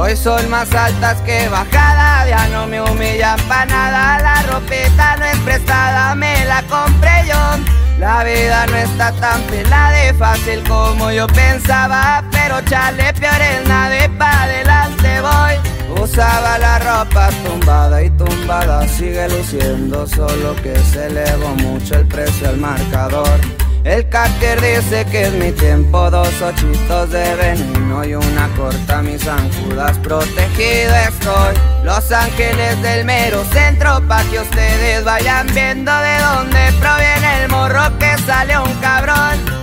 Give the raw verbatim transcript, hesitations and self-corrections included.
Hoy son más altas que bajada, ya no me humillan pa' nada. La ropita no es prestada, me la compré yo. La vida no está tan pelada de fácil como yo pensaba, pero chale, peor es nada y pa' adelante voy. Usaba la ropa tumbada y tumbada sigue luciendo, solo que se elevó mucho el precio al marcador. El cáter dice que es mi tiempo, dos ochitos de veneno y una corta, mis zancudas, protegido estoy. Los Ángeles del mero centro, pa' que ustedes vayan viendo de dónde proviene el morro que sale un cabrón.